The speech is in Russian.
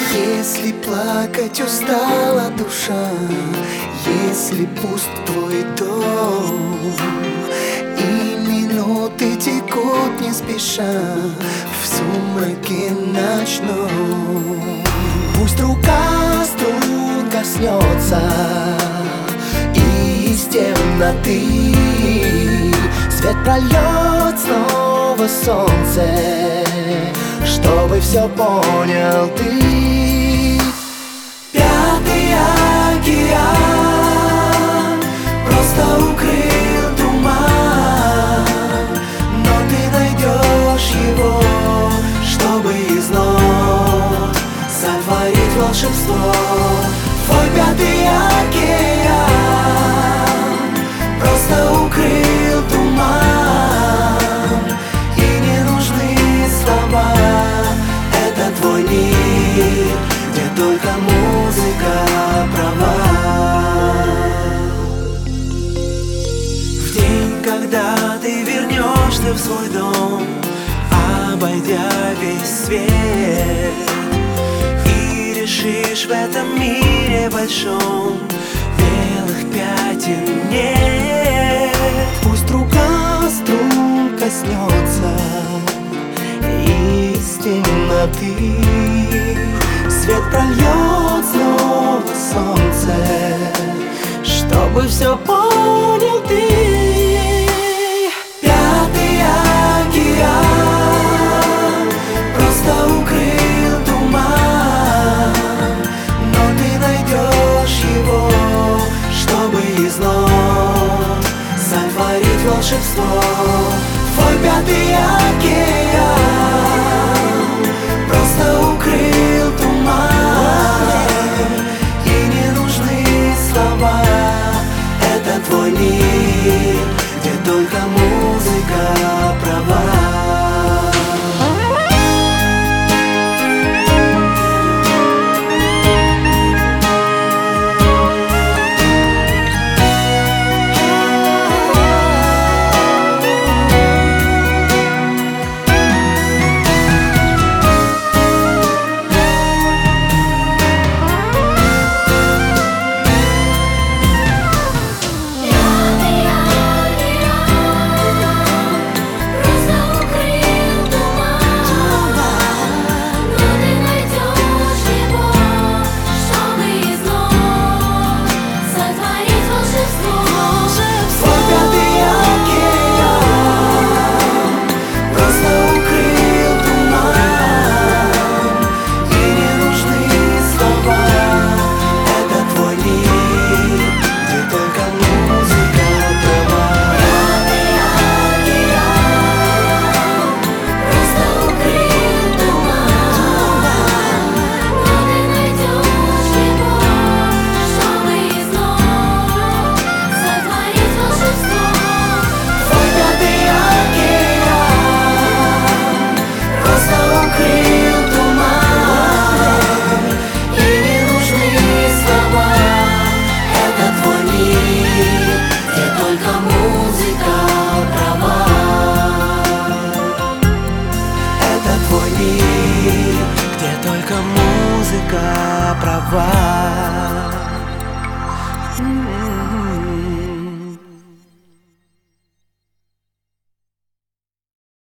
Если плакать устала душа, если пуст твой дом, и минуты текут не спеша в сумраке ночном, пусть рука струн коснется, и из темноты свет прольет снова солнце, чтобы все понял ты. Пятый океан просто укрыл туман, но ты найдешь его, чтобы из нот сотворить волшебство. Твой пятый океан просто укрыл туман, и не нужны слова. Это твой мир, где только музыка права. В день, когда ты вернешься в свой дом, обойдя весь свет, и решишь в этом мире большом белых пятен нет. Пусть рука струн коснется, из темноты свет прольет снова солнце, чтобы все понял ты. Пятый океан просто укрыл туман, но ты найдешь его, чтобы из нот сотворить волшебство. Твой пятый океан просто укрыл туман, и не нужны слова. Это твой мир, где только музыка права. Где только музыка права.